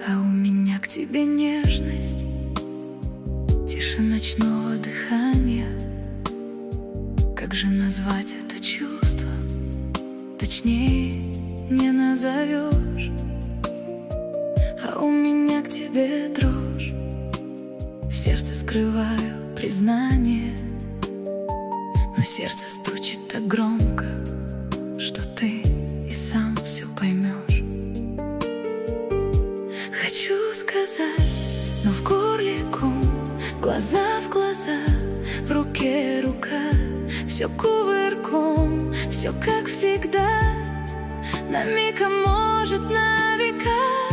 А у меня к тебе нежность, тише ночного дыхания. Как же назвать это чувство? Точнее не назовешь. А у меня к тебе дрожь, в сердце скрываю признание, но сердце стучит так громко, что ты и сам все поймешь. Хочу сказать, но в горле ком, глаза в глаза, в руке рука. Все кувырком, все как всегда, на миг, а может на века.